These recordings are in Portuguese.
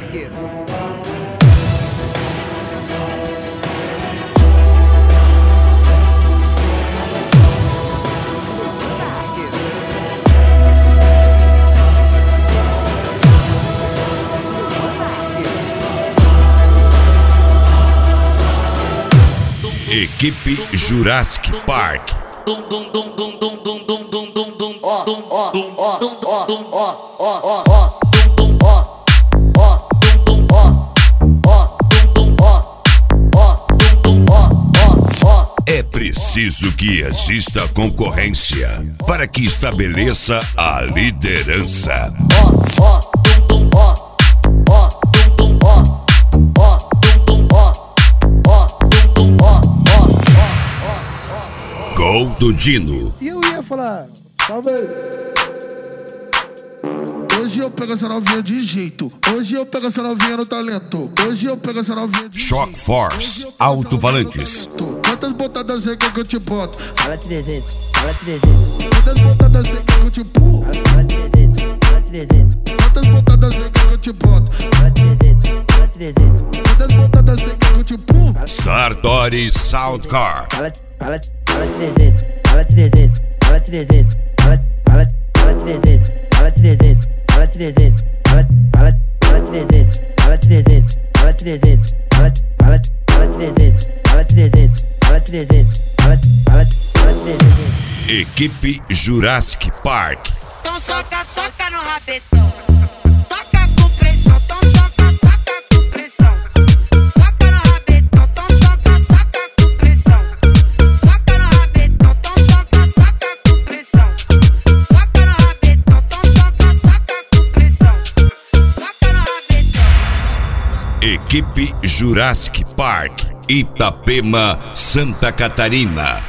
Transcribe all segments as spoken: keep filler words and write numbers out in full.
Marques. Equipe Jurassic Park. Ó, ó, ó, ó, ó, ó, ó, ó. É preciso que exista concorrência para que estabeleça a liderança. Gol do Dino. E eu ia falar, salve aí. Hoje eu pego essa novinha de jeito. Hoje eu pego essa novinha no talento. Hoje eu pego essa novinha de Shock jeito. Force Alto-Falantes. Quantas botadas você quer que eu te boto? Fala trezentos, fala trezentos. Quantas botadas você quer que eu te pulo? Fala trezentos, fala trezentos. Quantas botadas você quer que eu te boto? Fala trezentos, fala trezentos. Quantas botadas você quer que eu te pulo? Sartori Soundcar. Fala, fala, fala trezentos, fala trezentos, fala trezentos, fala, fala, fala trezentos, fala trezentos, fala trezentos, fala, fala, fala trezentos, fala trezentos, fala trezentos, fala, fala, fala trezentos, fala trezentos, fala trezentos, fala, fala, fala trezentos. Equipe Jurassic Park. Então soca, soca no rabetão. Toca com pressão, então soca, soca com pressão. Soca no rabetão, então soca, soca com pressão. Soca no rabetão, então soca, soca com pressão. Soca no rabetão, então soca, soca com pressão. Soca no rabetão. Equipe Jurassic Park. Itapema, Santa Catarina.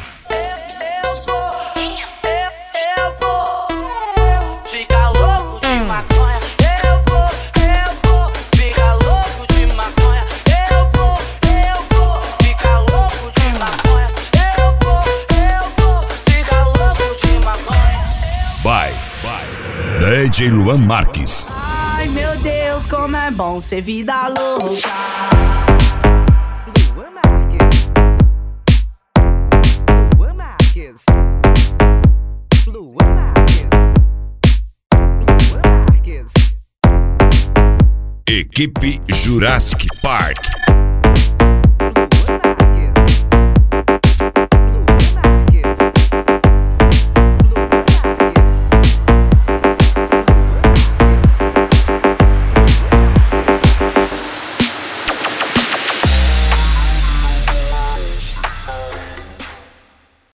Vai, vai. D J Luan Marques. Ai meu Deus, como é bom ser vida louca. Luan Marques. Luan Marques. Luan Marques. Luan Marques. Equipe Jurassic Park.